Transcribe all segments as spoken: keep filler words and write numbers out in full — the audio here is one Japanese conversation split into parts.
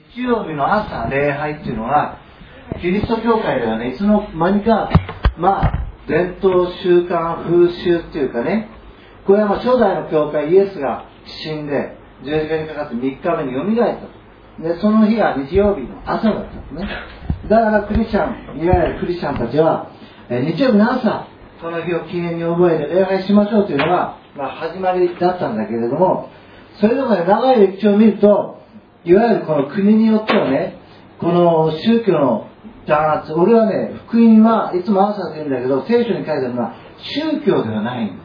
日曜日の朝礼拝っていうのはキリスト教会ではね、いつの間にかまあ伝統習慣風習っていうかね、これはまあ初代の教会イエスが死んで十字架にかかってみっかめによみがえったと。でその日が日曜日の朝だったんですね。だからクリスチャン、いわゆるクリスチャンたちは、えー、日曜日の朝この日を記念に覚えて礼拝しましょうというのが、まあ、始まりだったんだけれども、それでもね、長い歴史を見ると、いわゆるこの国によってはね、この宗教の弾圧、俺はね、福音はいつも朝って言うんだけど、聖書に書いてあるのは宗教ではないんです。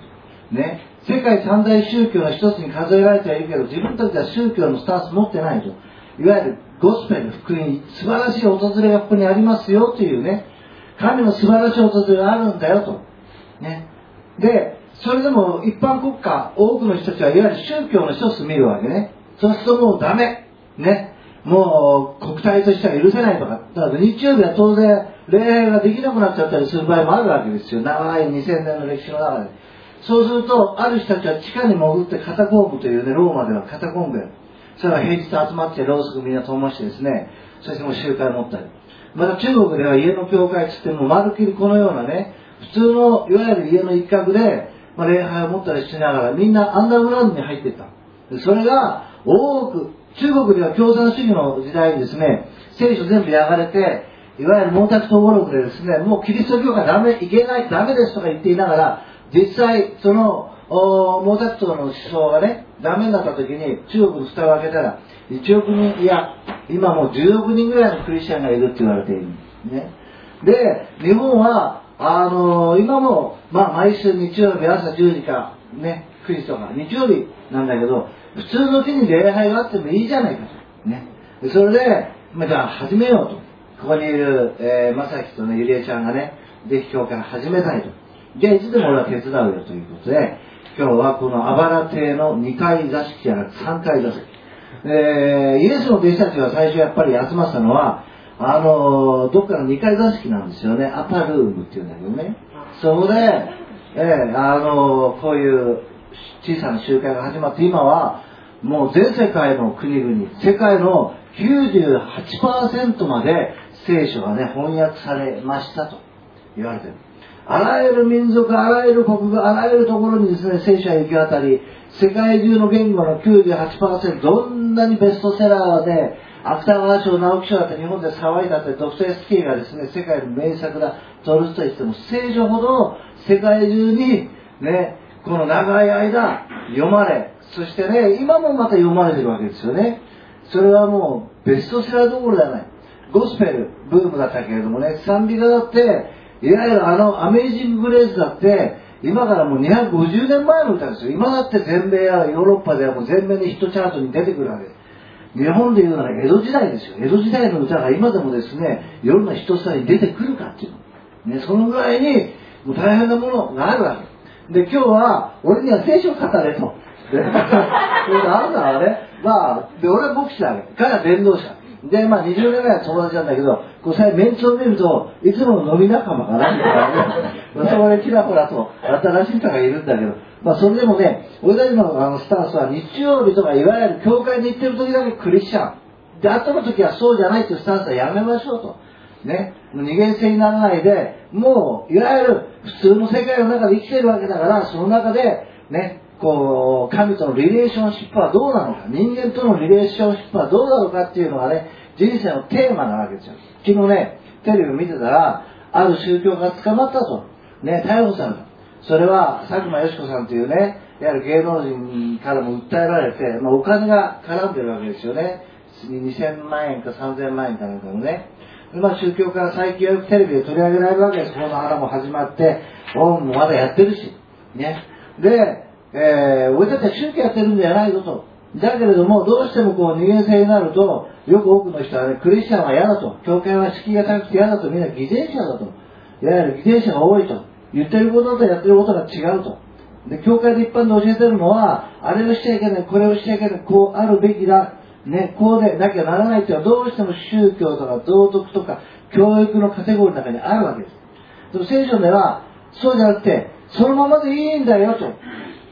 ね、世界三大宗教の一つに数えられてはいるけど、自分たちは宗教のスタンス持ってないと。いわゆるゴスペル、福音、素晴らしい訪れがここにありますよというね、神の素晴らしい訪れがあるんだよと。ね。で、それでも一般国家、多くの人たちはいわゆる宗教の一つ見るわけね。そうするともうダメ。ね。もう国体としては許せないとか。だから日曜日は当然礼拝ができなくなっちゃったりする場合もあるわけですよ。長いにせんねんの歴史の中で。そうすると、ある人たちは地下に潜ってカタコンブというね、ローマではカタコンブやる。それは平日集まってろうそくみんな灯してですね、そしてもう集会を持ったり。また中国では家の教会つってもまるっきりこのようなね、普通のいわゆる家の一角で、まあ、礼拝を持ったりしながらみんなアンダーグラウンドに入っていった。それが多く、中国では共産主義の時代にですね、聖書全部焼かれて、いわゆる毛沢東語録でですね、もうキリスト教がダメ、いけない、ダメですとか言っていながら、実際その毛沢東の思想がね、ダメになった時に中国の蓋を開けたらいちおくにん、いや今もうじゅうおくにんぐらいのクリスチャンがいるって言われているんですね。で、日本はあのー、今も、まあ、毎週日曜日朝じゅうじかね、クリストが日曜日なんだけど、普通の日に礼拝があってもいいじゃないかとね。それで、まあ、じゃあ始めようと。ここにいる、えー、正樹とね、ゆりえちゃんがね、ぜひ今日から始めたいと。じゃあいつでも俺は手伝うよということで、今日はこのあばら亭のにかい座敷じゃなくてさんかい座席。えー、イエスの弟子たちが最初やっぱり集まったのは、あのー、どっかのにかい座敷なんですよね。アパルームっていうんだけどね。そこで、えー、あのー、こういう小さな集会が始まって、今はもう全世界の国々、世界の きゅうじゅうはちパーセント まで聖書がね、翻訳されましたと言われてる。あらゆる民族、あらゆる国が、あらゆるところにですね、聖書が行き渡り、世界中の言語の きゅうじゅうはちパーセント、どんなにベストセラーで、芥川賞、直木賞だって日本で騒いだって、ドストエフスキーがですね、世界の名作だ、トルストイっても、聖書ほど世界中にね、この長い間読まれ、そしてね、今もまた読まれてるわけですよね。それはもうベストセラーどころではない。ゴスペルブームだったけれどもね、賛美歌だって、いわゆるあのアメージング・グレースだって、今からもうにひゃくごじゅうねんまえの歌ですよ。今だって全米やヨーロッパではもう全米にヒットチャートに出てくるわけです。日本でいうなら江戸時代ですよ。江戸時代の歌が今でもですね、世の一つに出てくるかっていうの。ね、そのぐらいにもう大変なものがあるわけ。で、今日は俺には聖書を語れと。で、なんだね。まあ、で、俺は牧師だわけ。彼は伝道者。で、まあにじゅうねんぐらい友達なんだけど、こうさメンツを見ると、いつもの飲み仲間かなみたいなね。そこでちらほらと新しい人がいるんだけど、まあそれでもね、俺たちのあのスタンスは日曜日とかいわゆる教会に行ってる時だけクリスチャン。で、後の時はそうじゃないっていうスタンスはやめましょうと。ね。二元性にならないで、もう、いわゆる普通の世界の中で生きてるわけだから、その中で、ね、こう、神とのリレーションシップはどうなのか、人間とのリレーションシップはどうなのかっていうのがね、人生のテーマなわけですよ。昨日ね、テレビを見てたら、ある宗教が捕まったと。ね、逮捕された。それは、佐久間よし子さんというね、いわゆる芸能人からも訴えられて、まあ、お金が絡んでるわけですよね。にせんまんえんかさんぜんまんえんかなんかのね。まあ、宗教家最近よくテレビで取り上げられるわけです。この花も始まって、オウムもまだやってるし。ね。で、えー、俺たちは宗教やってるんじゃないぞと。だけれども、どうしてもこう二元性になると、よく多くの人はね、クリスチャンは嫌だと。教会は敷居が高くて嫌だと。みんな偽善者だと。いわゆる偽善者が多いと。言ってることとやってることが違うと。で、教会で一般で教えてるのは、あれをしちゃいけない、これをしちゃいけない、こうあるべきだ。ね、こうでなきゃならないっていうのはどうしても宗教とか道徳とか教育のカテゴリーの中にあるわけです。でも聖書ではそうじゃなくて、そのままでいいんだよと。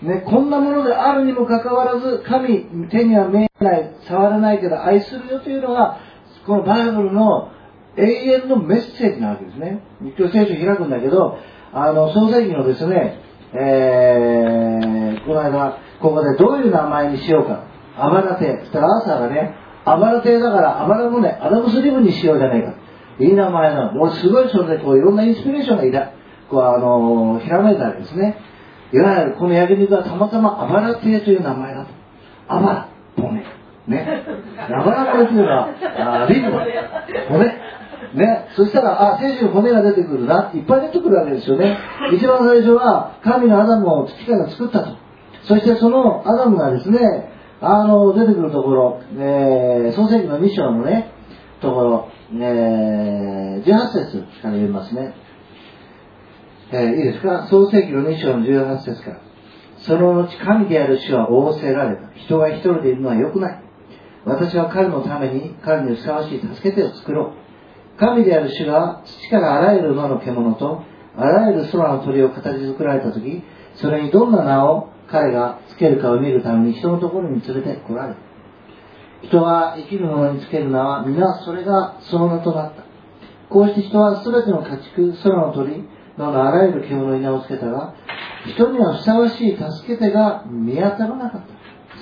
ね、こんなものであるにもかかわらず、神、手には見えない、触らないけど愛するよというのが、このバイブルの永遠のメッセージなわけですね。今日聖書を開くんだけど、あの、創世記のですね、えー、この間、ここでどういう名前にしようか。アバラテ。そしたらアーサーがね、アバラテだからアバラムネ、アダムスリブにしようじゃないか。いい名前なの。俺すごいそれでこういろんなインスピレーションがいた。こうあの、ひらめいたわけですね。いわゆるこの焼肉はたまたまアバラテという名前だと。アバラ、骨。ね。アバラ骨というのは、あリブ、骨。ね。そしたら、あ、聖書に骨が出てくるな。いっぱい出てくるわけですよね。一番最初は、神のアダムを土から作ったと。そしてそのアダムがですね、あの、出てくるところ、えー、創世記のに章のね、ところ、えー、じゅうはち節から読みますね。えー、いいですか？創世記のに章のじゅうはち節から。その後、神である主は仰せられた。人が一人でいるのは良くない。私は彼のために、彼にふさわしい助け手を作ろう。神である主が土からあらゆる野の獣と、あらゆる空の鳥を形作られたとき、それにどんな名を彼がつけるかを見るために人のところに連れて来られた。人が生きるものにつける名は、皆それがその名となった。こうして人はすべての家畜、空の鳥、野のあらゆる獣に名をつけたが、人にはふさわしい助け手が見当たらなかった。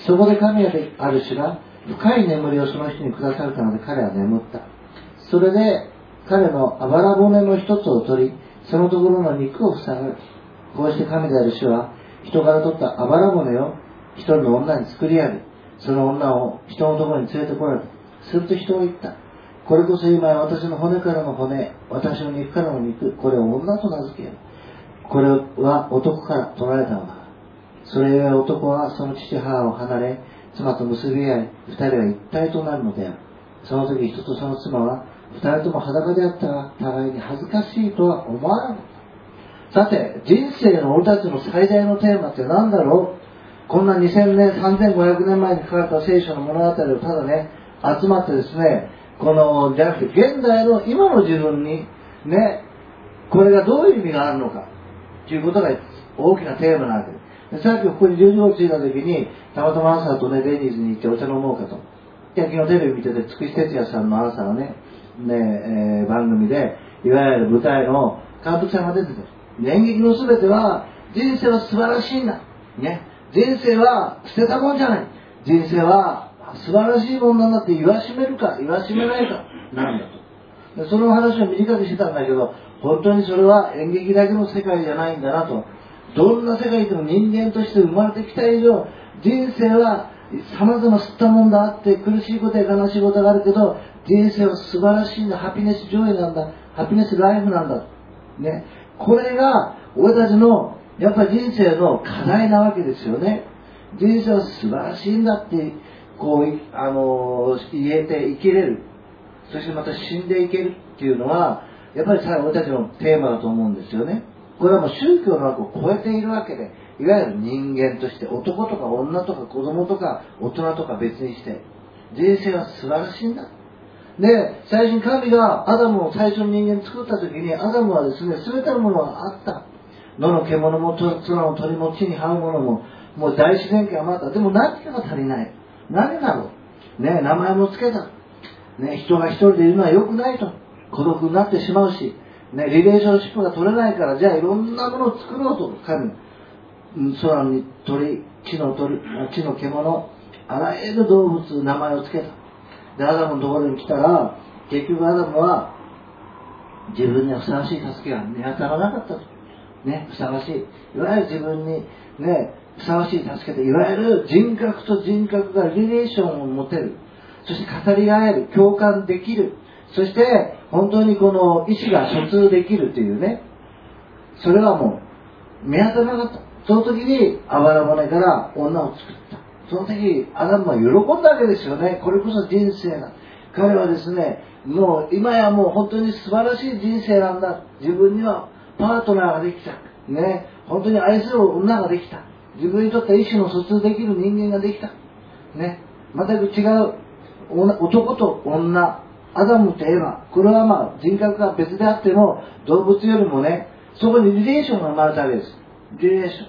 そこで神である主が深い眠りをその人に下されたので彼は眠った。それで彼のあばら骨の一つを取り、そのところの肉を塞がれた。こうして神である主は人から取ったあばら骨を一人の女に作り上げ、その女を人のところに連れてこられた。すると人は言った。これこそ今や私の骨からの骨、私の肉からの肉、これを女と名付けよう。これは男から取られたのだ。それゆえ男はその父母を離れ、妻と結び合い、二人は一体となるのである。その時人とその妻は二人とも裸であったが、互いに恥ずかしいとは思わなかった。さて、人生の俺たちの最大のテーマって何だろう？こんなにせんねん、さんぜんごひゃくねんまえに書かれた聖書の物語をただね、集まってですね、この、じゃなくて、現代の今の自分に、ね、これがどういう意味があるのか、ということが大きなテーマなわけです。さっきここに十字をついた時に、たまたま朝とね、デニーズに行ってお茶飲もうかと。で、昨日テレビ見てて、つくし哲也さんの朝のね、ね、えー、番組で、いわゆる舞台の監督さんが出てて、演劇のすべては、人生は素晴らしいんだ。ね。人生は捨てたもんじゃない。人生は素晴らしいもんなんだって言わしめるか、言わしめないか、なんだと。でその話を短くしてたんだけど、本当にそれは演劇だけの世界じゃないんだなと。どんな世界でも人間として生まれてきた以上、人生は様々吸ったもんだあって、苦しいことや悲しいことがあるけど、人生は素晴らしいんだ、ハピネスジョイなんだ、ハピネスライフなんだ。ね。これが、俺たちの、やっぱり人生の課題なわけですよね。人生は素晴らしいんだって、こう、あの、言えて生きれる。そしてまた死んでいけるっていうのは、やっぱりさ、俺たちのテーマだと思うんですよね。これはもう宗教の枠を超えているわけで、いわゆる人間として、男とか女とか子供とか大人とか別にして、人生は素晴らしいんだ。で、最初に神がアダムを最初の人間に作った時に、アダムはですね、全てのものがあった。野の獣も空の鳥も地に這うものも、もう大自然界はあった。でも何かが足りない。何だろう。ね、名前も付けた。ね、人が一人でいるのは良くないと。孤独になってしまうし、ね、リレーションシップが取れないから、じゃあいろんなものを作ろうと、神。空に鳥、地の鳥、地の獣、あらゆる動物、名前を付けた。で、アダムのところに来たら、結局アダムは、自分にはふさわしい助けが見当たらなかったと。ね、ふさわしい。いわゆる自分に、ね、ふさわしい助けて、いわゆる人格と人格がリレーションを持てる。そして語り合える。共感できる。そして、本当にこの意志が疎通できるというね。それはもう、見当たらなかった。その時に、あばら骨から女を作った。その時、アダムは喜んだわけですよね。これこそ人生だ。彼はですね、もう今やもう本当に素晴らしい人生なんだ。自分にはパートナーができた。ね。本当に愛する女ができた。自分にとって意志の疎通できる人間ができた。ね。全く違う男と女。アダムとエヴァ。これはまあ人格が別であっても動物よりもね、そこにリレーションが生まれたわけです。リレーション。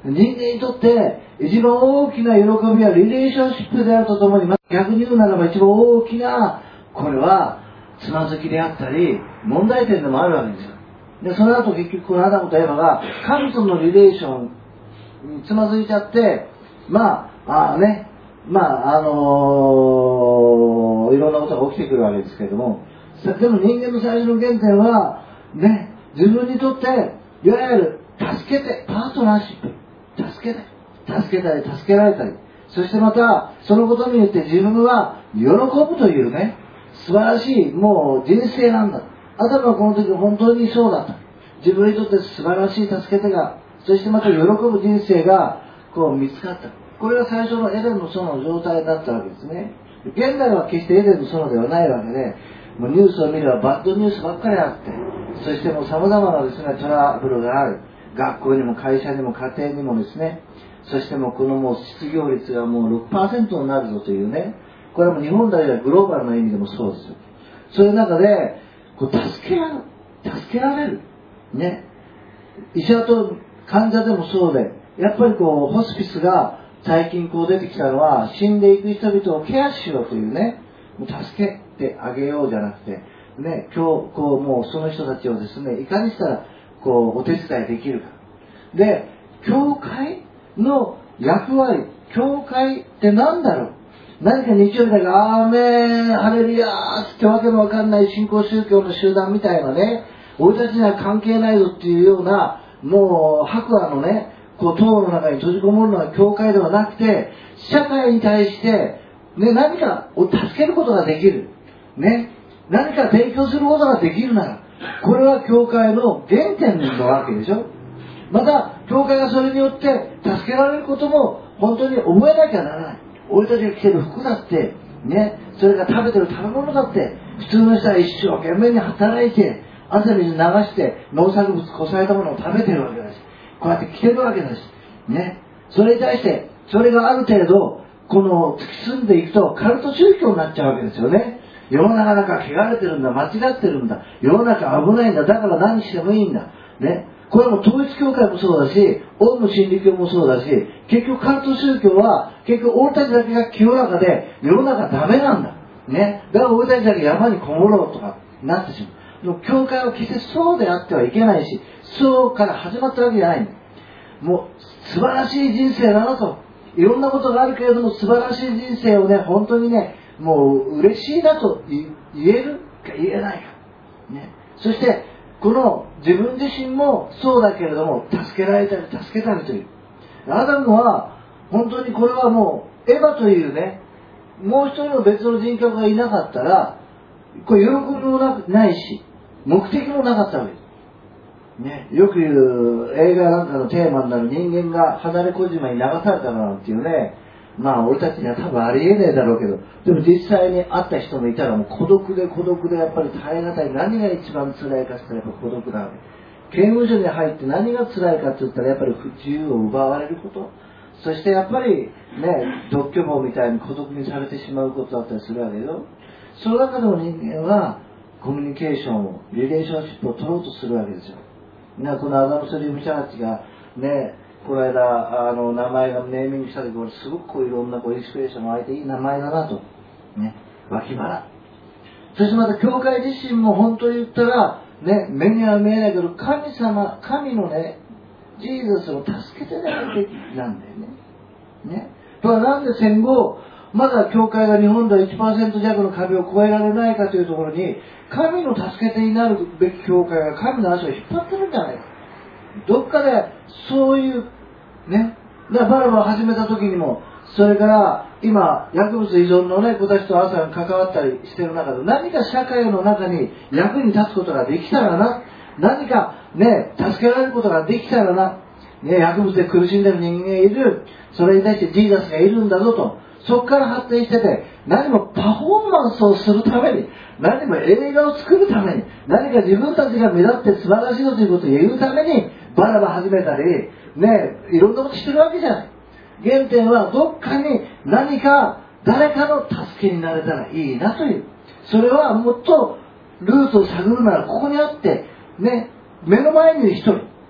人間にとって一番大きな喜びはリレーションシップであるとともに、逆に言うならば一番大きな、これはつまずきであったり問題点でもあるわけですよ。でその後結局このアダムとエヴァが神とのリレーションにつまずいちゃって、まああねまああのー、いろんなことが起きてくるわけですけれども、でも人間の最初の原点はね、自分にとっていわゆる助けて、パートナーシップ、助けて助けたり助けられたり、そしてまたそのことによって自分は喜ぶというね、素晴らしいもう人生なんだ。アダムはこの時本当にそうだった。自分にとって素晴らしい助け手が、そしてまた喜ぶ人生がこう見つかった。これが最初のエデンの園の状態だったわけですね。現代は決してエデンの園ではないわけで、もうニュースを見ればバッドニュースばっかりあって、そしてもう様々なですねトラブルがある。学校にも会社にも家庭にもですね、そしてもうこのもう失業率がもう ろくパーセント になるぞというね、これはもう日本だけでグローバルな意味でもそうですよ。そういう中でこう助けられる、助けられるね、医者と患者でもそうで、やっぱりこうホスピスが最近こう出てきたのは、死んでいく人々をケアしようというね、もう助けてあげようじゃなくてね、今日こうもうその人たちをですね、いかにしたらこうお手伝いできるかで、教会の役割、教会って何だろう、何か日曜日だけアーメンハレルヤーってわけのわかんない新興宗教の集団みたいなね、俺たちには関係ないぞっていうようなもう白亜のねこう塔の中に閉じこもるのは教会ではなくて、社会に対して、ね、何かを助けることができる、ね、何か提供することができるなら、これは教会の原点なわけでしょ。また教会がそれによって助けられることも本当に覚えなきゃならない。俺たちが着てる服だってね、それから食べてる食べ物だって普通の人は一生懸命に働いて汗水流して農作物こさえたものを食べてるわけだし、こうやって着てるわけだしね、それに対してそれがある程度この突き進んでいくとカルト宗教になっちゃうわけですよね。世の中なんか汚れてるんだ、間違ってるんだ、世の中危ないんだ、だから何してもいいんだね。これも統一教会もそうだし、オウム真理教もそうだし、結局カルト宗教は結局俺たちだけが清らかで世の中ダメなんだね。だから俺たちだけ山にこもろうとかなってしまう。教会は決してそうであってはいけないし、そうから始まったわけじゃないんだ。もう素晴らしい人生だなと、いろんなことがあるけれども素晴らしい人生をね、本当にね、もう嬉しいなと言えるか言えないか、ね、そしてこの自分自身もそうだけれども助けられたり助けたりという、アダムは本当にこれはもうエヴァというね、もう一人の別の人格がいなかったらこれ喜びもないし目的もなかったわけですね。よく言う映画なんかのテーマになる人間が離れ小島に流されたなんていうね、まあ俺たちには多分ありえねえだろうけど、でも実際に会った人もいたらもう孤独で孤独でやっぱり耐え難い。何が一番辛いかって言ったらやっぱ孤独だ。刑務所に入って何が辛いかって言ったらやっぱり自由を奪われること、そしてやっぱりね、独居房みたいに孤独にされてしまうことだったりするわけよ。その中でも人間はコミュニケーションを、リレーションシップを取ろうとするわけですよ。なこのアダム・スリーム・チャーチがね、この間あの名前がネーミングした時、これすごくこういろんなこうインスピレーションが湧いていい名前だなとね、脇腹。そしてまた教会自身も本当に言ったらね、目には見えないけど神様、神のね、ジーザスを助けてないべきなんだよね。ね。だからなんで戦後まだ教会が日本では いちパーセント 弱の壁を越えられないかというところに、神の助け手になるべき教会が神の足を引っ張ってるんじゃないか。どっかでそういうね、だからバラバラ始めた時にも、それから今薬物依存のね子たちと朝関わったりしてる中で、何か社会の中に役に立つことができたらな、何かね助けられることができたらな、ね、薬物で苦しんでる人間がいる、それに対してジーザスがいるんだぞと、そこから発展してて、何もパフォーマンスをするために、何も映画を作るために、何か自分たちが目立って素晴らしいということを言うためにバラバラ始めたりね、いろんなことしてるわけじゃない。原点はどっかに何か誰かの助けになれたらいいなという、それはもっとルートを探るならここにあってね、目の前にいる一人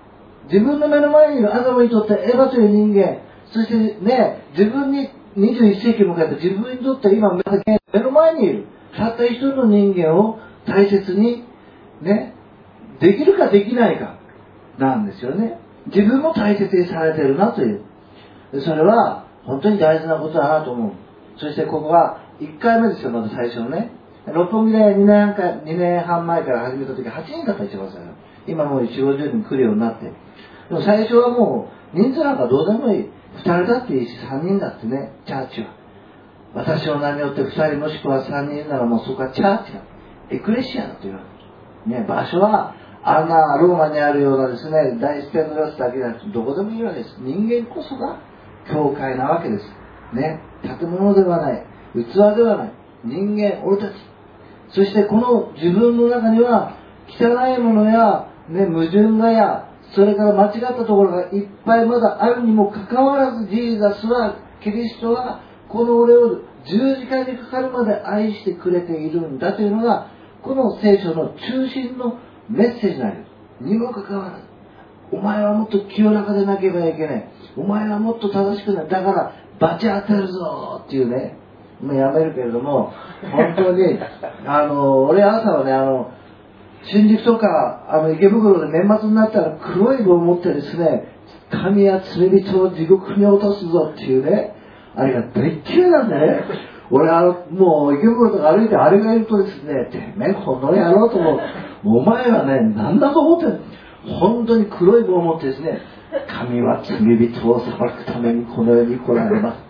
自分の目の前にいるアダムにとってエヴァという人間、そしてね、自分ににじゅういっ世紀を迎えて自分にとって今目の前にいるたった一人の人間を大切にね、できるかできないかなんですよね。自分も大切にされているなという、それは本当に大事なことだなと思う。そしてここはいっかいめですよ。まず最初のね、六本木でにねんかにねんはん前から始めた時はちにんだった一番最初。今もうよんじゅうごじゅうにん来るようになって、でも最初はもう人数なんかどうでもいい、ふたりだっていいしさんにんだってね、チャーチは私の名によってふたりもしくはさんにんならもうそこはチャーチだ、エクレシアだというわけね。場所はあんなローマにあるようなですね、大ステンドグラスだけじゃなくてどこでもいいわけです。人間こそが教会なわけですね。建物ではない、器ではない、人間、俺たち。そしてこの自分の中には汚いものや、ね、矛盾がや、それから間違ったところがいっぱいまだあるにもかかわらず、ジーザスは、キリストはこの俺を十字架にかかるまで愛してくれているんだというのがこの聖書の中心のメッセージなんです。にもかかわらず、お前はもっと清らかでなければいけない、お前はもっと正しくない、だからバチ当てるぞっていうね、もうやめるけれども、本当にあの俺朝はね、あの新宿とかあの池袋で年末になったら黒い棒を持ってですね、神や罪人を地獄に落とすぞっていうね、あれが大っ嫌いなんだね。俺あのもう池袋とか歩いてあれがいるとですね、てめえこの野郎ともお前はね何だと思ってる、本当に黒い棒を持ってですね、神は罪人を裁くためにこの世に来られます、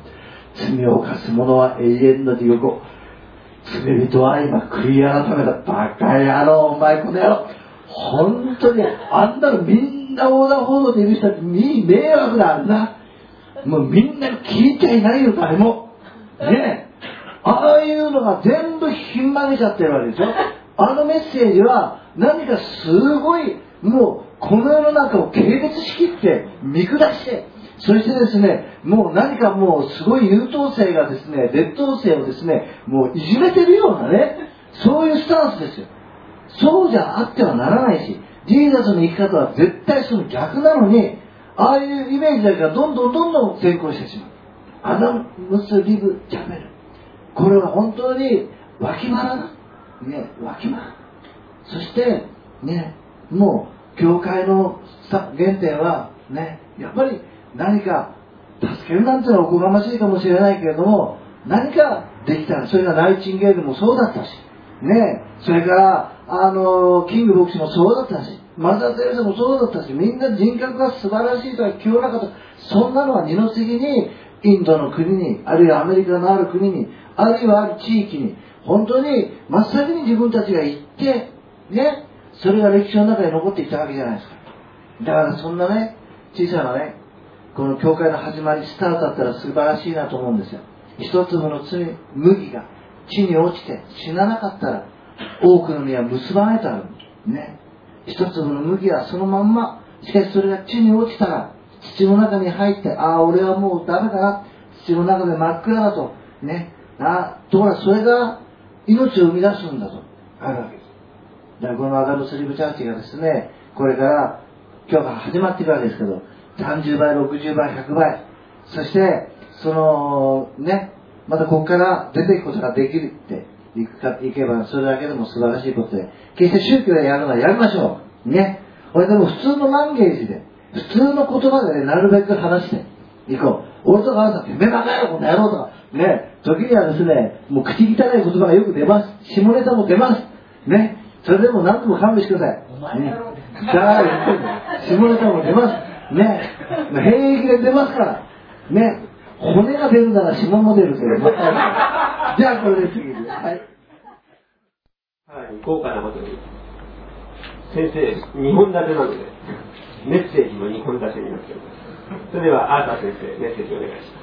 罪を犯す者は永遠の地獄、罪人は今悔い改めた、バカ野郎お前この野郎、本当にあんなのみんな横断歩道でいる人たちに迷惑だな、もうみんな聞いちゃいないよ誰もねえ、ああいうのが全部ひん曲げちゃってるわけでしょ。あのメッセージは何かすごい、もうこの世の中を軽蔑しきって見下して、そしてですね、もう何かもうすごい優等生がですね、劣等生をですね、もういじめてるようなね、そういうスタンスですよ。そうじゃあってはならないし、ジーザスの生き方は絶対その逆なのに、ああいうイメージだけがどんどんどんどん先行してしまう。アダムスリブジャベル、これは本当に脇腹だね、脇腹。そしてね、もう教会の原点はね、やっぱり何か助けるなんてのはおこがましいかもしれないけれども、何かできたら、それがナイチンゲールもそうだったしね、それからあのキング牧師もそうだったし、マザー・テレサもそうだったし、みんな人格が素晴らしいとか清らかとか、そんなのは二の次にインドの国に、あるいはアメリカのある国に、あるいはある地域に、本当に真っ先に自分たちが行ってね、それが歴史の中に残っていったわけじゃないですか。だからそんなね、小さなね、この教会の始まり、スタートだったら素晴らしいなと思うんですよ。一粒の罪、麦が地に落ちて死ななかったら、多くの実は結ばれたらね、一粒の麦はそのまんま、しかしそれが地に落ちたら、土の中に入って、ああ俺はもうダメだな、土の中で真っ暗だとね、あところがそれが命を生み出すんだとあるわけです。だからこのアダムスリブチャーチがですね、これから今日から始まっているわけですけど、さんじゅうばい、ろくじゅうばい、ひゃくばい、そしてそのね、またここから出ていくことができるっていくかいけば、それだけでも素晴らしいことで、決して宗教でやるのはやりましょうね。俺でも普通のランゲージで、普通の言葉でね、なるべく話していこう。俺とかあなた、てめえバカ野郎この野郎とかね、時にはですね、もう口汚い言葉がよく出ます。下ネタも出ますね。それでも何とも勘弁してください。お前野郎ね。だから言ってるの。下ネタも出ますね。平気で出ますからね。骨が出るなら指紋も出るけど、またじゃあこれで次です。はい。 はい、豪華なことに先生にほん立てなのでメッセージもにほん立てになっております。それではアーター先生、メッセージお願いします。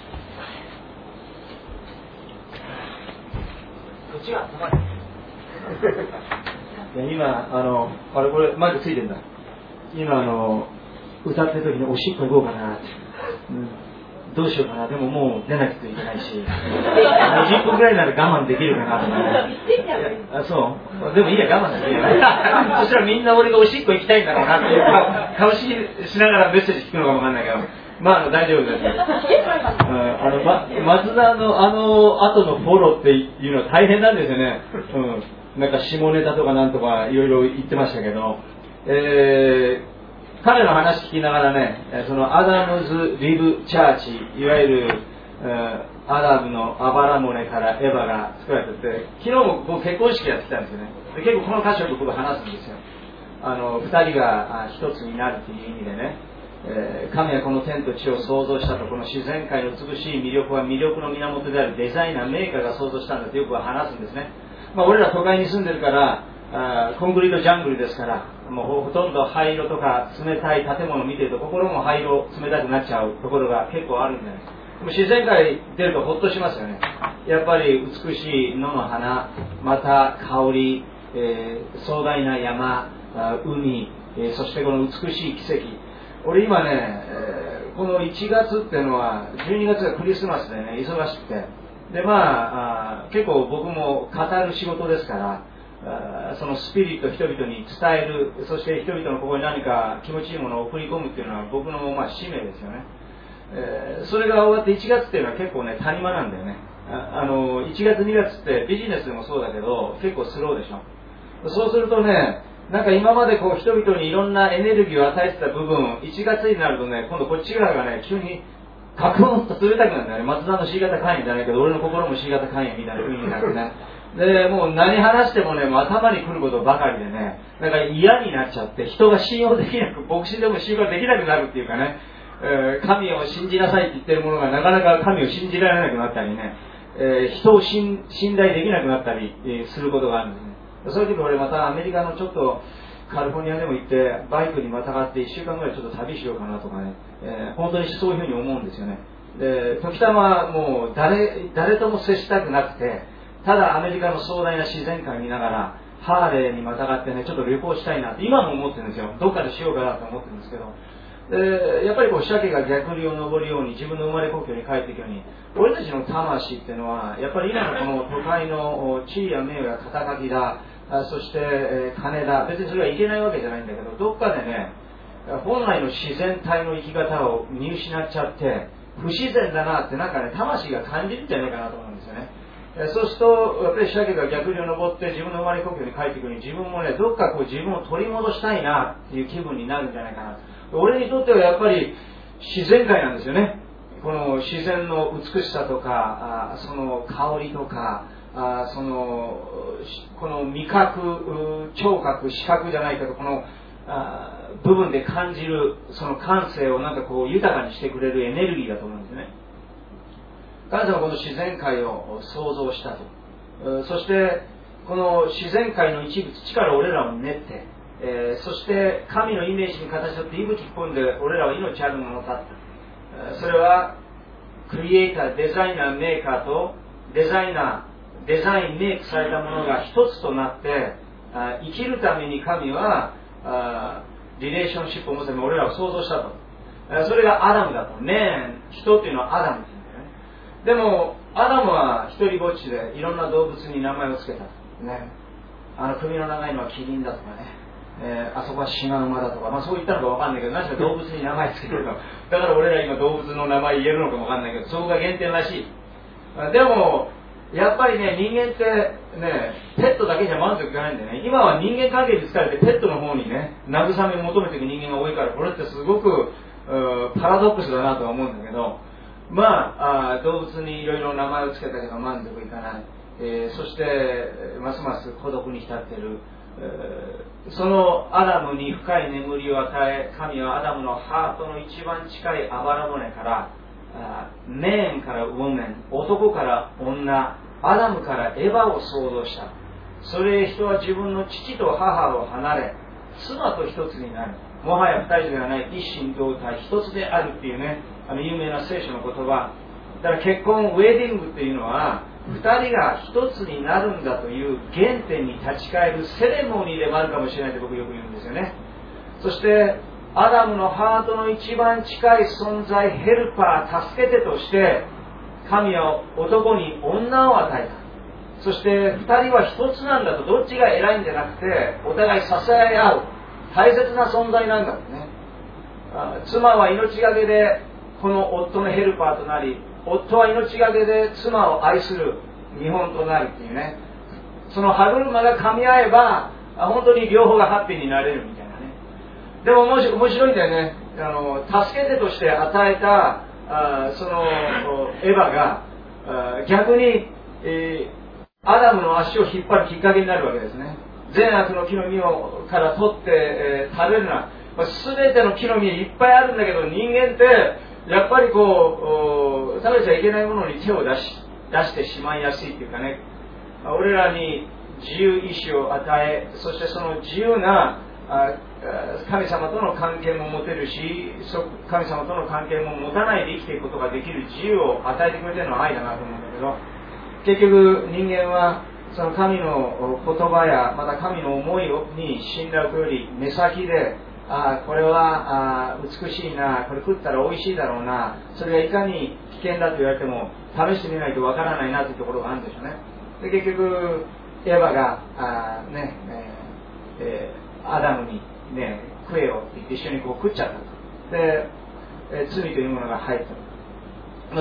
こっちは高い。今あのあれこれマイクついてんだ。今あの歌ってる時におしっこ行こうかなって。うんどうしようかな、でももう出なきゃいけないし、にじゅっぷんぐらいなら我慢できるかなとかね。あ、そう。でもいいや、我慢できるよね。そしたらみんな俺がおしっこ行きたいんだろうなっていう顔ししながらメッセージ聞くのかもわかんないけど、まあ、あの大丈夫です。あの、ま、松田のあの後のフォローっていうのは大変なんですよね。うん。なんか下ネタとかなんとかいろいろ言ってましたけど、えー彼の話聞きながらね、そのアダムズ・リブ・チャーチ、いわゆる、えー、アダムのアバラモネからエヴァが作られてて、昨日も僕結婚式やってきたんですよね。で結構この箇所と僕話すんですよ。あの二人が一つになるという意味でね、えー、神はこの天と地を創造したと、この自然界の美しい魅力は魅力の源であるデザイナー、メーカーが創造したんだとよく話すんですね。まあ、俺ら都会に住んでるからあコンクリートジャングルですから、もうほとんど灰色とか冷たい建物を見てると心も灰色冷たくなっちゃうところが結構あるんじゃないですか。でも自然界出るとほっとしますよね。やっぱり美しい野の花、また香り、えー、壮大な山、海、えー、そしてこの美しい奇跡。俺今ね、えー、このいちがつっていうのはじゅうにがつがクリスマスでね忙しくて、でまあ、あ結構僕も語る仕事ですから、そのスピリットを人々に伝える、そして人々のここに何か気持ちいいものを送り込むっていうのは僕のまあ使命ですよね。えー、それが終わっていちがつっていうのは結構ね谷間なんだよね。ああのいちがつにがつってビジネスでもそうだけど結構スローでしょ。そうするとね、なんか今までこう人々にいろんなエネルギーを与えてた部分、いちがつになるとね、今度こっち側がね急にカクンと冷たくなるんだよね。松田の C 型肝炎じゃないけど俺の心も C 型肝炎みたいな風になってね。でもう何話してもね、もう頭に来ることばかりでね、なんか嫌になっちゃって、人が信用できなく、牧師でも信用できなくなるっていうかね、えー、神を信じなさいって言ってる者がなかなか神を信じられなくなったりね、えー、人を信頼できなくなったり、えー、することがあるんですね。そういう時俺またアメリカのちょっとカリフォルニアでも行ってバイクにまたがっていっしゅうかんぐらいちょっと旅しようかなとかね、えー、本当にそういうふうに思うんですよね。で時たまもう 誰, 誰とも接したくなくて、ただアメリカの壮大な自然界見ながらハーレーにまたがってねちょっと旅行したいなって今も思ってるんですよ。どっかでしようかなと思ってるんですけど、でやっぱりこう鮭が逆流を登るように自分の生まれ故郷に帰っていくように、俺たちの魂っていうのはやっぱり今のこの都会の地位や名誉や肩書きだ、そして、えー、金だ、別にそれはいけないわけじゃないんだけど、どっかでね本来の自然体の生き方を見失っちゃって不自然だなってなんかね魂が感じるんじゃないかなと思うんですよね。そうするとやっぱり鮭が逆流を登って自分の生まれ故郷に帰ってくるに自分もねどっかこう自分を取り戻したいなっていう気分になるんじゃないかな。俺にとってはやっぱり自然界なんですよね。この自然の美しさとかあその香りとかあそのこの味覚聴覚視覚じゃないけどこのあ部分で感じるその感性をなんかこう豊かにしてくれるエネルギーだと思うんですね。神様はこの自然界を創造したと。そしてこの自然界の一部土から俺らを練って、えー、そして神のイメージに形取って息吹き込んで俺らは命あるものだった。それはクリエイター、デザイナー、メーカーとデザイナー、デザイン、メイクされたものが一つとなって生きるために神はリレーションシップを持つために俺らを創造したと。それがアダムだと。ねえ、人っていうのはアダム。でもアダムは一人ぼっちでいろんな動物に名前を付けた、ね、あの首の長いのはキリンだとかね、えー、あそこはシマウマだとか、まあ、そう言ったのか分かんないけど、何しか動物に名前付けるのだから俺ら今動物の名前言えるのかも分かんないけど、そこが原点らしい。でもやっぱりね人間ってねペットだけじゃ満足いかないんでね、今は人間関係に疲れてペットの方にね慰めを求めていく人間が多いから、これってすごくパラドックスだなとは思うんだけど、まあ、あ動物にいろいろ名前を付けたけど満足いかない、えー、そしてますます孤独に浸っている、えー、そのアダムに深い眠りを与え、神はアダムのハートの一番近いあばら骨からメーンからウォメン、男から女、アダムからエヴァを創造した。それ人は自分の父と母を離れ妻と一つになる。もはや二人ではない一心同体一つであるっていうね、あの有名な聖書の言葉だから、結婚ウェディングっていうのは二人が一つになるんだという原点に立ち返るセレモニーでもあるかもしれないと僕よく言うんですよね。そしてアダムのハートの一番近い存在、ヘルパー、助け手として神は男に女を与えた。そして二人は一つなんだと、どっちが偉いんじゃなくてお互い支え合う大切な存在なんだとね。妻は命がけでこの夫のヘルパーとなり、夫は命がけで妻を愛する見本となるっていうね。その歯車が噛み合えば本当に両方がハッピーになれるみたいなね。でも面白いんだよね。あの助けてとして与えたあそのエヴァが逆に、えー、アダムの足を引っ張るきっかけになるわけですね。善悪の木の実をから取って、えー、食べるな。すべての木の実いっぱいあるんだけど、人間ってやっぱりこう食べちゃいけないものに手を出し出してしまいやすいっていうかね。俺らに自由意志を与え、そしてその自由な神様との関係も持てるし、神様との関係も持たないで生きていくことができる自由を与えてくれてるのは愛だなと思うんだけど、結局人間はその神の言葉やまた神の思いに信頼を置くより目先で、あこれはあ美しいな、これ食ったら美味しいだろうな、それがいかに危険だと言われても試してみないとわからないなというところがあるんでしょうね。で結局エヴァがあ、ねえー、アダムに、ね、食えよって言って一緒にこう食っちゃったと。で、えー、罪というものが入った。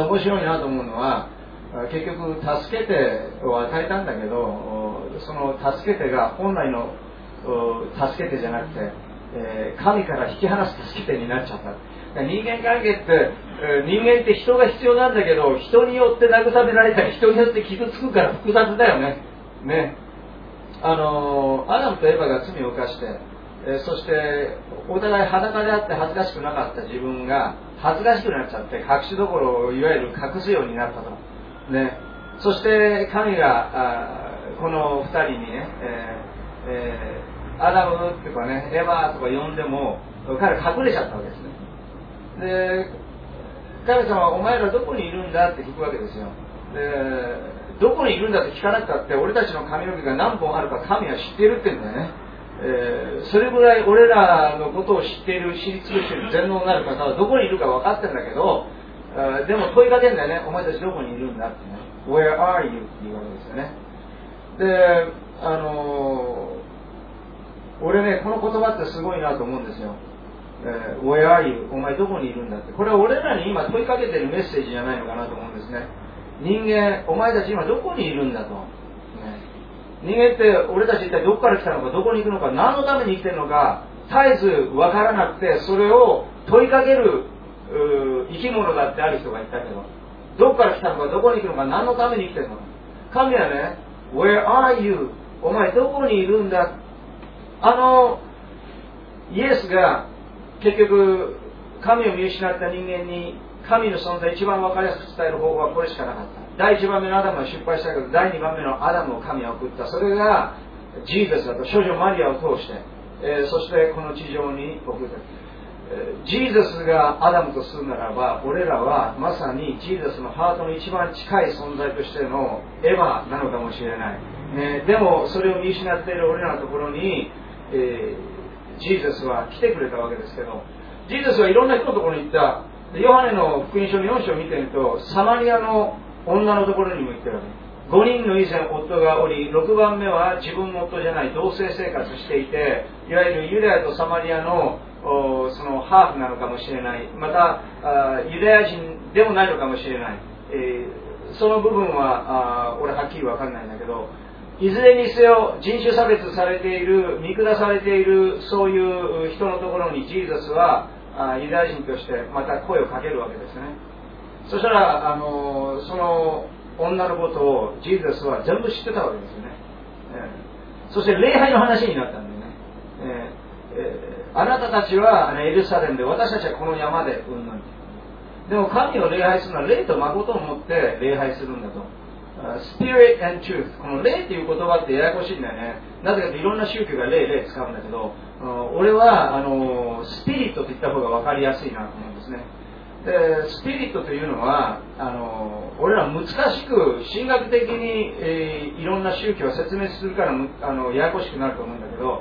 面白いなと思うのは、結局助けてを与えたんだけど、その助けてが本来の助けてじゃなくて、えー、神から引き離す助けてになっちゃった。人間関係って、えー、人間って人が必要なんだけど、人によって慰められたり人によって傷つくから複雑だよね。ね、あのー、アダムとエヴァが罪を犯して、えー、そしてお互い裸であって恥ずかしくなかった自分が恥ずかしくなっちゃって隠しどころをいわゆる隠すようになったと。ね、そして神がこのふたりにね、えーえー、アダムとかね、エヴァとか呼んでも彼隠れちゃったわけですね。で、神様はお前らどこにいるんだって聞くわけですよ。でどこにいるんだって聞かなくたって俺たちの髪の毛が何本あるか神は知っているって言うんだよね。えー、それぐらい俺らのことを知っている、知り尽くしている全能なる方はどこにいるか分かってるんだけど、でも問いかけるんだよね。お前たちどこにいるんだってね。Where are you? って言われるんですよね。で、あのー、俺ねこの言葉ってすごいなと思うんですよ。えー、Where are you? お前どこにいるんだって。これは俺らに今問いかけてるメッセージじゃないのかなと思うんですね。人間、お前たち今どこにいるんだと、ね、人間って俺たち一体どこから来たのか、どこに行くのか、何のために生きてるのか絶えず分からなくて、それを問いかける生き物だってある人がいたけど、どこから来たのか、どこに行くのか、何のために生きてるのか。神はね Where are you? お前どこにいるんだ。あのイエスが結局神を見失った人間に神の存在一番分かりやすく伝える方法はこれしかなかった。だいいちばんめのアダムは失敗したけど、だいにばんめのアダムを神は送った。それがジーザスだと、少女マリアを通して、えー、そしてこの地上に送った。えー、ジーザスがアダムとするならば、俺らはまさにジーザスのハートの一番近い存在としてのエヴァなのかもしれない、ね、でもそれを見失っている俺らのところに、えー、ジーザスは来てくれたわけですけど、ジーザスはいろんな人のところに行った。ヨハネの福音書のよん章を見てみると、サマリアの女のところにも行ってるわけ。ごにんの以前夫がおり、ろくばんめは自分の夫じゃない同棲生活していて、いわゆるユダヤとサマリアのそのハーフなのかもしれない、またユダヤ人でもないのかもしれない、えー、その部分は俺はっきり分かんないんだけど、いずれにせよ人種差別されている、見下されているそういう人のところにジーザスはユダヤ人としてまた声をかけるわけですね。そしたらあのその女のことをジーザスは全部知ってたわけですよね、えー、そして礼拝の話になったんでね、えーえー、あなたたちはエルサレムで、私たちはこの山でうんぬん。でも神を礼拝するのは霊と誠をもって礼拝するんだと。Spirit and Truth、 この霊という言葉ってややこしいんだよね。なぜかというといろんな宗教が霊霊使うんだけど、俺はあのスピリットと言った方が分かりやすいなと思うんですね。でスピリットというのはあの俺ら難しく神学的に、えー、いろんな宗教を説明するからあのややこしくなると思うんだけど、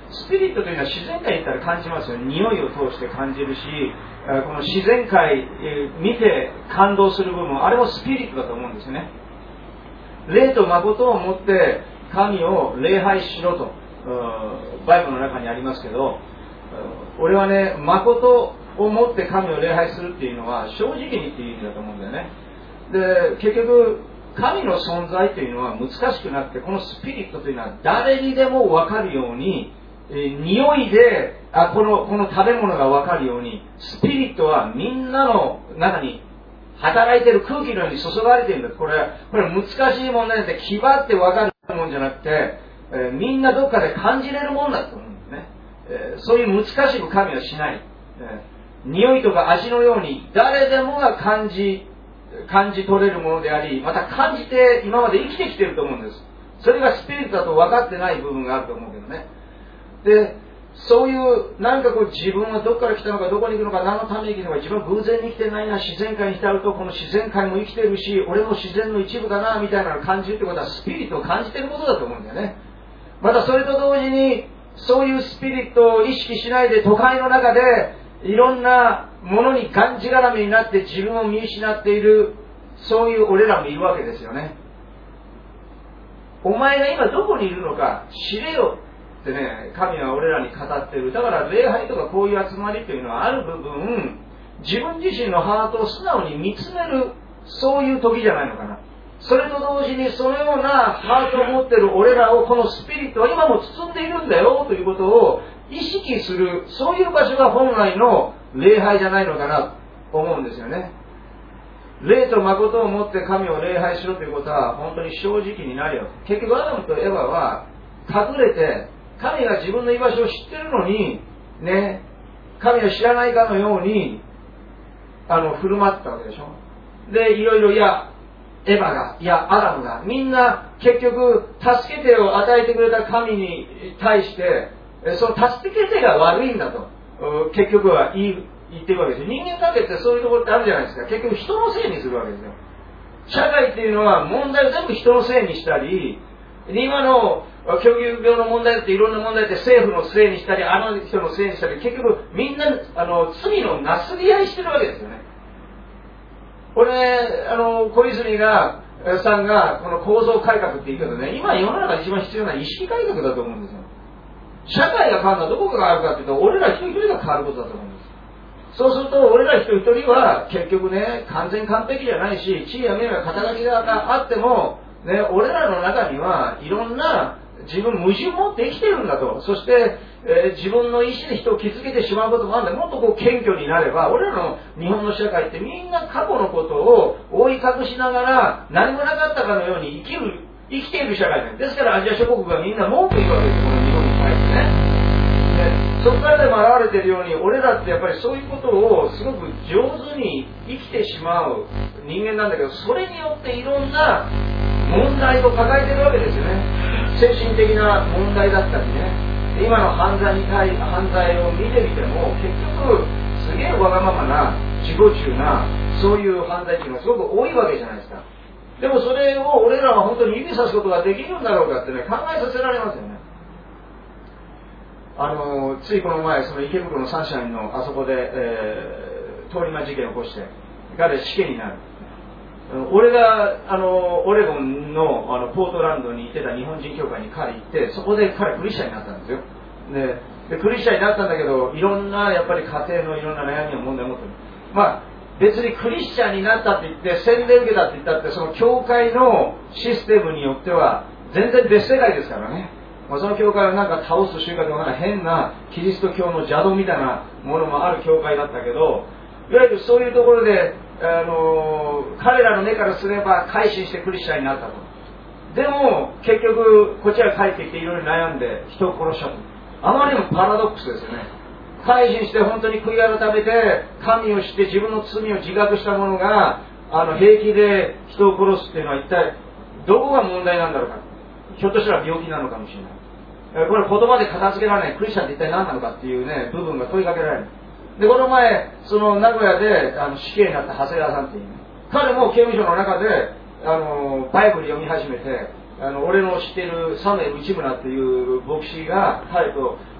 スピリットというのは自然界に行ったら感じますよね。匂いを通して感じるし、この自然界見て感動する部分、あれもスピリットだと思うんですね。霊と誠をもって神を礼拝しろとバイブルの中にありますけど、俺はね、誠をもって神を礼拝するっていうのは正直にっていう意味だと思うんだよね。で、結局神の存在というのは難しくなくて、このスピリットというのは誰にでも分かるように、えー、匂いであこの、この食べ物が分かるように、スピリットはみんなの中に働いている空気のように注がれているんだ。これ、これ難しい問題で気張って分かるもんじゃなくて、えー、みんなどっかで感じれるもんだと思うんですね。えー、そういう難しく神はしない、えー。匂いとか味のように誰でもが感じ感じ取れるものであり、また感じて今まで生きてきていると思うんです。それがスピリットだと分かってない部分があると思うけどね。で、そういうなんかこう自分はどこから来たのか、どこに行くのか、何のために生きるのか、自分は偶然に生きてないな、自然界に浸るとこの自然界も生きてるし、俺も自然の一部だなみたいなのを感じるってことはスピリットを感じていることだと思うんだよね。またそれと同時にそういうスピリットを意識しないで都会の中でいろんなものにがんじがらめになって自分を見失っている、そういう俺らもいるわけですよね。お前が今どこにいるのか知れよってね、神は俺らに語っている。だから礼拝とかこういう集まりというのはある部分、自分自身のハートを素直に見つめる、そういう時じゃないのかな。それと同時にそのようなハートを持っている俺らをこのスピリットは今も包んでいるんだよということを意識する、そういう場所が本来の礼拝じゃないのかなと思うんですよね。霊と誠をもって神を礼拝しろということは本当に正直になるよ。結局アダムとエヴァは隠れて神が自分の居場所を知ってるのにね、神を知らないかのようにあの振る舞ってたわけでしょ。で、いろいろいやエヴァがいやアダムがみんな結局助けてを与えてくれた神に対してその助け手が悪いんだと結局は言い言ってるわけですよ。人間関係ってそういうところってあるじゃないですか。結局人のせいにするわけですよ。社会っていうのは問題を全部人のせいにしたり、今の狂牛病の問題っていろんな問題って政府のせいにしたり、あの人のせいにしたり、結局みんなあの罪のなすり合いしてるわけですよね。これね、あの小泉がさんがこの構造改革って言うけどね、今世の中で一番必要な意識改革だと思うんですよ。社会が変わるのはどこが変わるかというと、俺ら一人一人が変わることだと思うんです。そうすると俺ら一人一人は結局ね、完全完璧じゃないし、地位や名誉や肩書きがあっても、ね、俺らの中にはいろんな自分矛盾を持って生きてるんだと。そして、えー、自分の意思で人を傷つけてしまうこともあるんだ。もっとこう謙虚になれば、俺らの日本の社会ってみんな過去のことを覆い隠しながら何もなかったかのように生きる生きている社会なんです。ですからアジア諸国がみんな文句言うわけです。この日本に対してね。そこからでも現れているように、俺らってやっぱりそういうことをすごく上手に生きてしまう人間なんだけど、それによっていろんな問題を抱えているわけですよね。精神的な問題だったりね、今の犯罪に対犯罪を見てみても結局すげえわがままな自己中なそういう犯罪っていうのがすごく多いわけじゃないですか。でもそれを俺らは本当に指さすことができるんだろうかってね、考えさせられますよね。あのついこの前、その池袋のサンシャインのあそこで、えー、通り魔事件を起こして彼死刑になる。俺があのオレゴン の, あのポートランドに行ってた日本人教会に彼行って、そこで彼クリスチャンになったんですよ。 で, でクリスチャンになったんだけど、いろんなやっぱり家庭のいろんな悩みや問題を持ってる。まあ別にクリスチャンになったって言って洗礼受けたって言ったって、その教会のシステムによっては全然別世界ですからね。まあ、その教会はなんか倒す習慣とか変なキリスト教の邪道みたいなものもある教会だったけど、いわゆるそういうところで、あのー、彼らの目からすれば改心してクリスチャンになったと。でも結局こっちが帰ってきていろいろ悩んで人を殺しちゃった。あまりにもパラドックスですよね。改心して本当に悔い改めて神を知って自分の罪を自覚した者があの平気で人を殺すっていうのは一体どこが問題なんだろうか。ひょっとしたら病気なのかもしれない。これ言葉で片付けられないクリスチャンって一体何なのかっていうね部分が問いかけられる。でこの前その名古屋であの死刑になった長谷川さんっていう、ね、彼も刑務所の中であのバイブル読み始めて、あの俺の知っているサムエル内村っていう牧師が彼と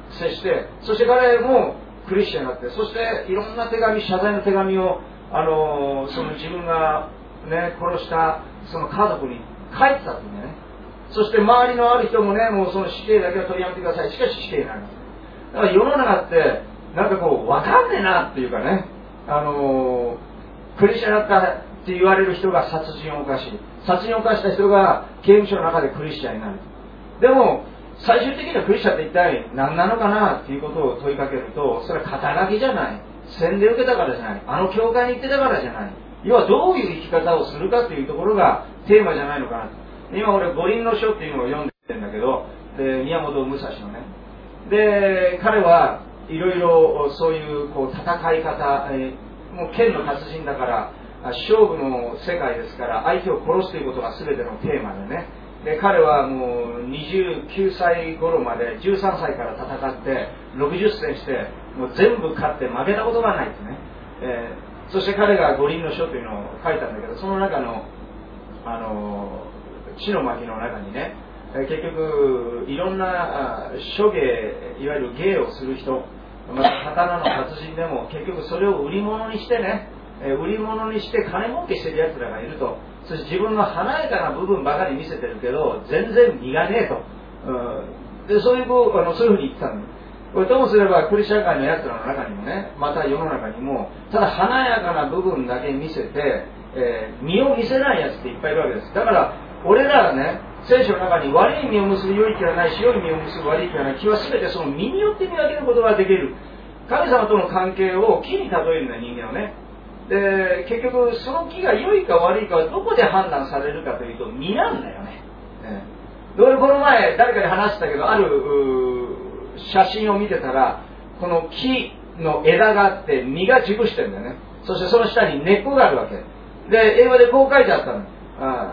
接して、そして彼もクリスチャンになって、そしていろんな手紙、謝罪の手紙を、あのその自分が、ね、殺したその家族に書いてたんだよね。そして周りのある人もね、もうその死刑だけは取りやめてください。しかし死刑になります。だから世の中ってなんかこう分かんねえなっていうかね、あのクリスチャンだったって言われる人が殺人を犯し、殺人を犯した人が刑務所の中でクリスチャンになる。でも最終的にはクリスチャンって一体何なのかなっていうことを問いかけると、それは肩書きじゃない、洗礼を受けたからじゃない、あの教会に行ってたからじゃない、要はどういう生き方をするかというところがテーマじゃないのかなと。今俺五輪の書っていうのを読んでるんだけど、で宮本武蔵のね、で彼はいろいろそういうこう戦い方、えー、もう剣の達人だから勝負の世界ですから、相手を殺すということが全てのテーマでね、で彼はもうにじゅうきゅうさい頃までじゅうさんさいから戦ってろくじゅっせんしてもう全部勝って負けたことがないってね、えー、そして彼が五輪の書というのを書いたんだけど、その中のあの地の巻の中にね、結局いろんな諸芸、いわゆる芸をする人、また刀の達人でも結局それを売り物にしてね、売り物にして金儲けしてるやつらがいると。そして自分の華やかな部分ばかり見せてるけど全然身がねえと、うん、でそういうあのそういうふうに言ってたの。これともすればクリスチャン界のやつらの中にもね、また世の中にもただ華やかな部分だけ見せて、えー、身を見せないやつっていっぱいいるわけです。だから俺らはね、聖書の中に悪い実を結ぶ良い木はないし、良い実を結ぶ悪い木はない、木は全てその実によって見分けることができる。神様との関係を木に例えるんだ、人間をね。で結局その木が良いか悪いかはどこで判断されるかというと実なんだよね。えー、俺この前誰かに話したけど、ある写真を見てたら、この木の枝があって実が熟してるんだよね。そしてその下に根っこがあるわけで、英語でこう書いてあったの。あ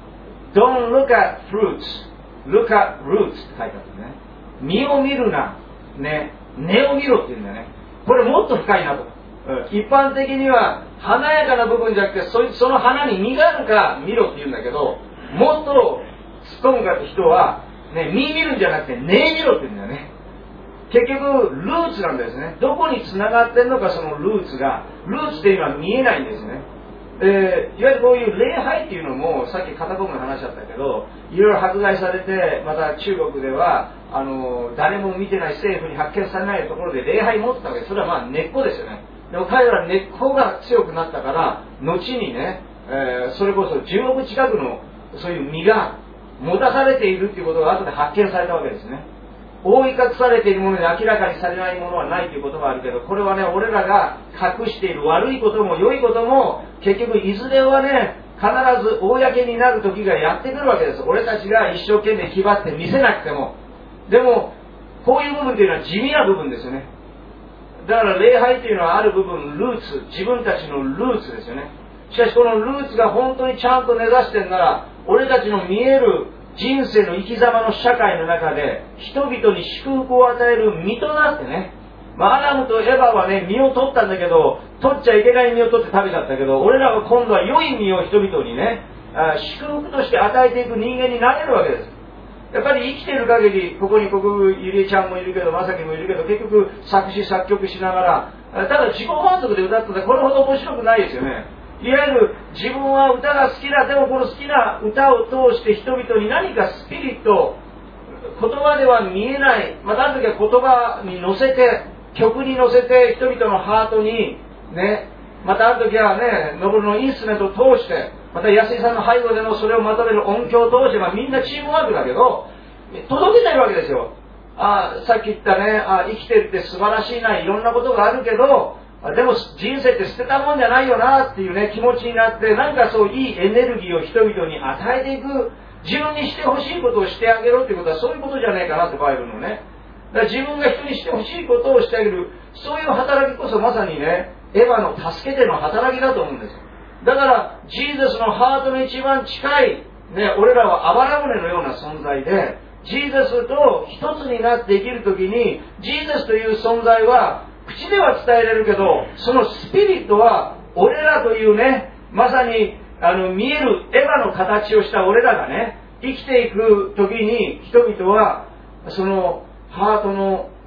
Don't look at fruits, look at roots って書いてあったね。実を見るな、ね、根を見ろって言うんだよね。これもっと深いなと。一般的には華やかな部分じゃなくて、そ, その花に実があるか見ろって言うんだけど、もっと突っ込むかって人は、ね、実見るんじゃなくて根見ろって言うんだよね。結局ルーツなんですね。どこに繋がってんのか、そのルーツが。ルーツっていうのは見えないんですね。えー、いわゆるこういう礼拝っていうのもさっきカタコムの話だったけど、いろいろ迫害されて、また中国ではあの誰も見てない、政府に発見されないところで礼拝持ってたわけで、それはまあ根っこですよね。でも彼ら根っこが強くなったから、後にね、えー、それこそじゅうおく近くのそういう実が持たされているっていうことが後で発見されたわけですね。覆い隠されているもので明らかにされないものはないということがあるけど、これはね、俺らが隠している悪いことも良いことも結局いずれはね、必ず公になる時がやってくるわけです。俺たちが一生懸命気張って見せなくても。でもこういう部分というのは地味な部分ですよね。だから礼拝というのはある部分ルーツ、自分たちのルーツですよね。しかしこのルーツが本当にちゃんと根ざしてるなら、俺たちの見える人生の生き様の社会の中で人々に祝福を与える実となってね、まあ、アダムとエヴァはね、実を取ったんだけど、取っちゃいけない実を取って食べちゃったけど、俺らは今度は良い実を人々にね、祝福として与えていく人間になれるわけです。やっぱり生きている限り、ここに僕ゆりえちゃんもいるけど、まさきもいるけど、結局作詞作曲しながら、ただ自己満足で歌ってたらこれほど面白くないですよね。いわゆる自分は歌が好きだ、でもこの好きな歌を通して人々に何かスピリット、言葉では見えない、またある時は言葉に乗せて、曲に乗せて人々のハートにね、またある時はね、ノブルのインストゥルメントを通して、また安井さんの背後でのそれをまとめる音響を通して、まあ、みんなチームワークだけど届けてるわけですよ。あさっき言ったね、あ生きてるって素晴らしいな、いろんなことがあるけど、でも人生って捨てたもんじゃないよなっていうね気持ちになって、なんかそういいエネルギーを人々に与えていく、自分にしてほしいことをしてあげろっていうことはそういうことじゃねえかなってバイブルのね。だから自分が人にしてほしいことをしてあげる、そういう働きこそまさにね、エヴァの助けての働きだと思うんです。だからジーザスのハートの一番近い、ね、俺らはあばら骨のような存在で、ジーザスと一つになって生きるときに、ジーザスという存在は口では伝えれるけど、そのスピリットは俺らというね、まさにあの見えるエヴァの形をした俺らがね、生きていくときに人々はそのハートの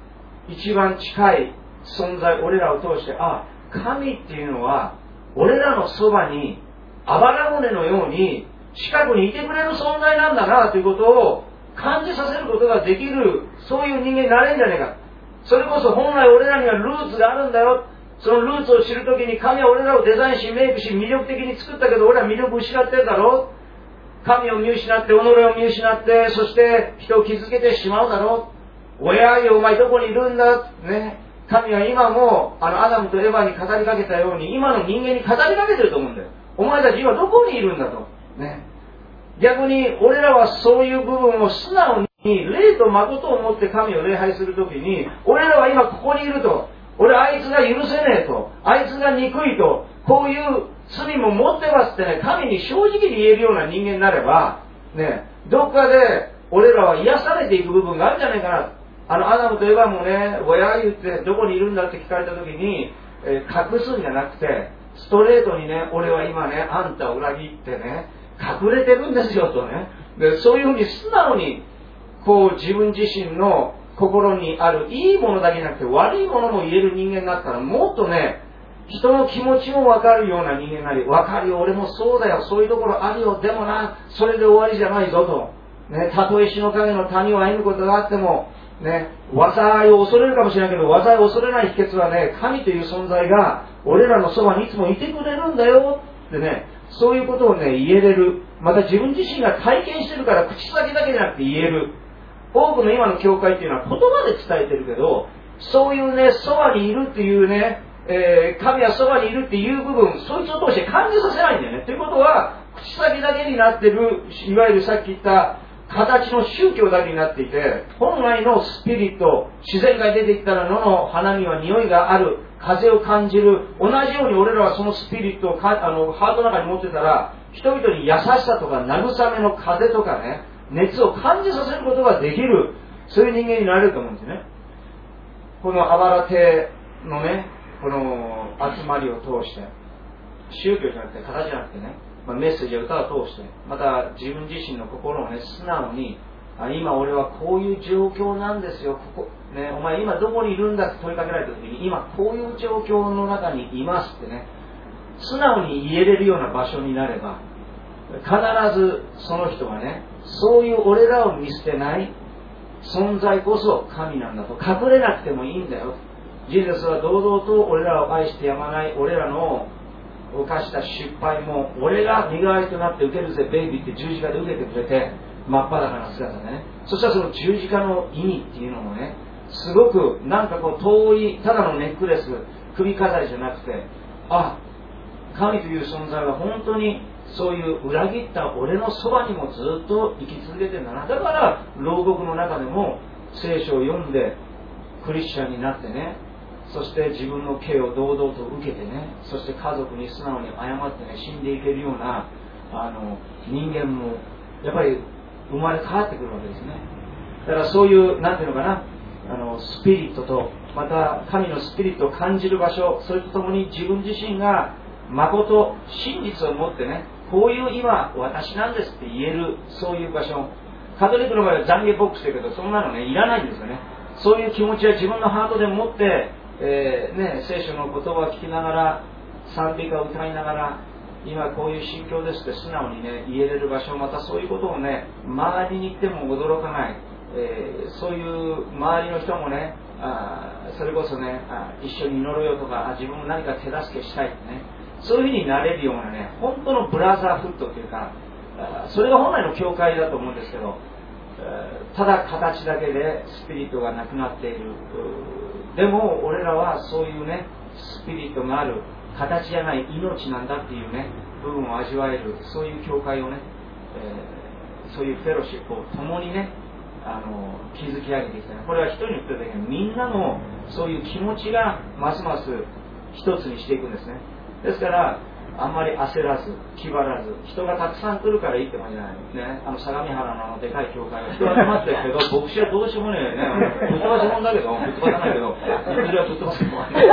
一番近い存在、俺らを通して、あ、神っていうのは俺らのそばにあばら骨のように近くにいてくれる存在なんだなということを感じさせることができる、そういう人間になれるんじゃないか。それこそ本来俺らにはルーツがあるんだよ。そのルーツを知るときに、神は俺らをデザインしメイクし魅力的に作ったけど、俺は魅力を失ってるだろう。神を見失って、己を見失って、そして人を傷つけてしまうだろう。おやいお前どこにいるんだね。神は今もあのアダムとエヴァに語りかけたように、今の人間に語りかけてると思うんだよ。お前たち今どこにいるんだと、ね、逆に俺らはそういう部分を素直に霊と誠を持って神を礼拝するときに、俺らは今ここにいると、俺あいつが許せねえと、あいつが憎いと、こういう罪も持ってますってね、神に正直に言えるような人間になればね、どっかで俺らは癒されていく部分があるんじゃないかな。あのアダムとエヴァもね、親言ってどこにいるんだって聞かれたときに、えー、隠すんじゃなくてストレートにね、俺は今ね、あんたを裏切ってね、隠れてるんですよとね。で、そういうふうに素直にこう自分自身の心にあるいいものだけじゃなくて悪いものも言える人間になったら、もっとね、人の気持ちも分かるような人間になり、分かるよ、俺もそうだよ、そういうところあるよ、でもな、それで終わりじゃないぞと、ね、たとえ死の影の谷を歩むことがあってもね、災いを恐れるかもしれないけど、災いを恐れない秘訣はね、神という存在が俺らのそばにいつもいてくれるんだよってね、そういうことをね、言えれる。また自分自身が体験してるから口先だけじゃなくて言える。多くの今の教会っていうのは言葉で伝えてるけど、そういうね、そばにいるっていうね、えー、神はそばにいるっていう部分、そいつを通して感じさせないんだよね。ということは、口先だけになってる、いわゆるさっき言った形の宗教だけになっていて、本来のスピリット、自然界に出ていったら野の花には匂いがある、風を感じる、同じように俺らはそのスピリットをかあのハートの中に持ってたら、人々に優しさとか慰めの風とかね、熱を感じさせることができる、そういう人間になれると思うんですね。このあばら亭のね、この集まりを通して、宗教じゃなくて形じゃなくてね、まあ、メッセージや歌を通して、また自分自身の心をね、素直に、あ、今俺はこういう状況なんですよ、ここ、ね、お前今どこにいるんだって問いかけられた時に、今こういう状況の中にいますってね、素直に言えれるような場所になれば、必ずその人がね、そういう俺らを見捨てない存在こそ神なんだと、隠れなくてもいいんだよ。ジーザスは堂々と俺らを愛してやまない、俺らの犯した失敗も俺が身代わりとなって受けるぜベイビーって十字架で受けてくれて、真っ裸な姿でね、そしたらその十字架の意味っていうのもね、すごくなんかこう遠いただのネックレス、首飾りじゃなくて、あ、神という存在は本当にそういう裏切った俺のそばにもずっと生き続けてるんだな。だから牢獄の中でも聖書を読んでクリスチャンになってね、そして自分の刑を堂々と受けてね、そして家族に素直に謝ってね、死んでいけるようなあの人間もやっぱり生まれ変わってくるわけですね。だからそういうなんていうのかな、あのスピリットと、また神のスピリットを感じる場所、それとともに自分自身が誠真実を持ってね、こういう今私なんですって言える、そういう場所。カトリックの場合は懺悔ボックスだけど、そんなのねいらないんですよね。そういう気持ちは自分のハートで持って、えーね、聖書の言葉を聞きながら、賛美歌を歌いながら、今こういう心境ですって素直にね言えれる場所、またそういうことをね周りに行っても驚かない、えー、そういう周りの人もね、あそれこそね、あ一緒に祈ろうよとか、あ自分も何か手助けしたいってね、そういうふうになれるようなね、本当のブラザーフットというか、それが本来の教会だと思うんですけど、ただ形だけでスピリットがなくなっている。でも俺らはそういうねスピリットがある、形じゃない命なんだっていうね部分を味わえる、そういう教会をね、えー、そういうフェロシップを共にね、あの築き上げていきたい。これは一人に言ってるだけで、みんなのそういう気持ちがますます一つにしていくんですね。ですからあんまり焦らず気張らず、人がたくさん来るからいいってもんじゃないね。あの相模原のあのでかい教会は人が集まってるけど、牧師はどうしようもねえね、ぶっ飛ばしもんだけど、ぶっ飛ばさないけど、いずれはぶっ飛ばすもんね。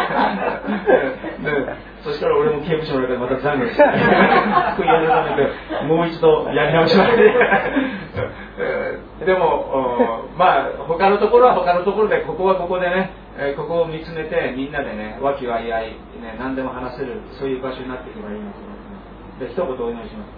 そしたら俺も刑務所の中でまた懺悔して悔い改めてもう一度やり直しまして、 でもまあ他のところは他のところで、ここはここでね、えー、ここを見つめてみんなでね、和気あいあい、ね、何でも話せる、そういう場所になっていけばいいなと思います。で、一言お祈りします。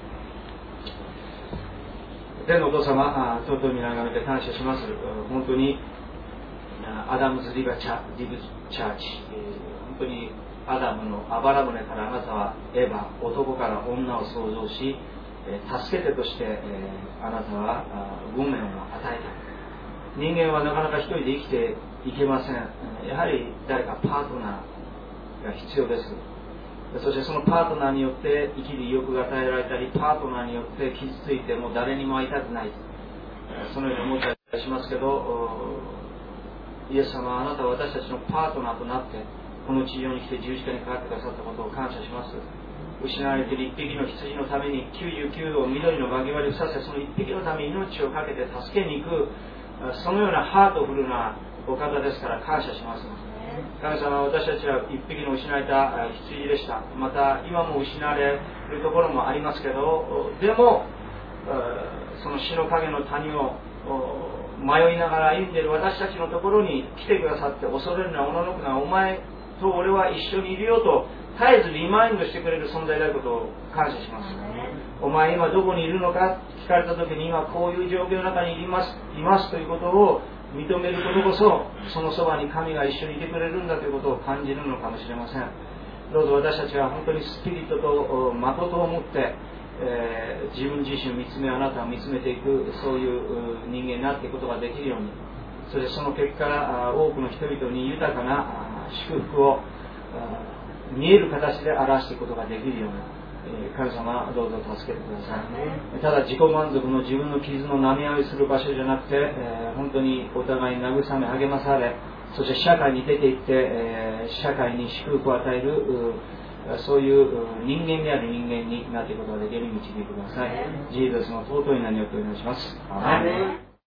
天のお父様、尊い皆をあがめて感謝します。本当にアダムズ・リバチャリブチャーチ、えー、本当にアダムのあばら骨からあなたはエヴァ、男から女を創造し、助け手として、えー、あなたは運命を与えた。人間はなかなか一人で生きていけません。やはり誰かパートナーが必要です。そしてそのパートナーによって生きる意欲が与えられたり、パートナーによって傷ついてもう誰にも会いたくない、そのように思ったりしますけど、イエス様はあなたは私たちのパートナーとなってこの地上に来て十字架にかかってくださったことを感謝します。失われている一匹の羊のためにきゅうじゅうきゅうを緑のバギ割りをさせ、その一匹のために命をかけて助けに行く、そのようなハートフルなお方ですから感謝します。神様は私たちは一匹の失われた羊でした。また今も失われるところもありますけど、でもその死の影の谷を迷いながら歩んでいる私たちのところに来てくださって、恐れるなおののくな、お前と俺は一緒にいるよと絶えずリマインドしてくれる存在であることを感謝します。お前今どこにいるのか聞かれた時に、今こういう状況の中にいますいますということを認めることこそ、そのそばに神が一緒にいてくれるんだということを感じるのかもしれません。どうぞ私たちは本当にスピリットと誠を持って、えー、自分自身を見つめ、あなたを見つめていく、そういう人間になっていくことができるように、そしてその結果多くの人々に豊かな祝福を見える形で表していくことができるように、神様どうぞ助けてください。ただ自己満足の自分の傷の舐め合いする場所じゃなくて、えー、本当にお互いに慰め励まされ、そして社会に出ていって、えー、社会に祝福を与える、そういう人間である人間になっていくことができるように導いてください。ジーザスの尊い名によってお願いします。アーメン。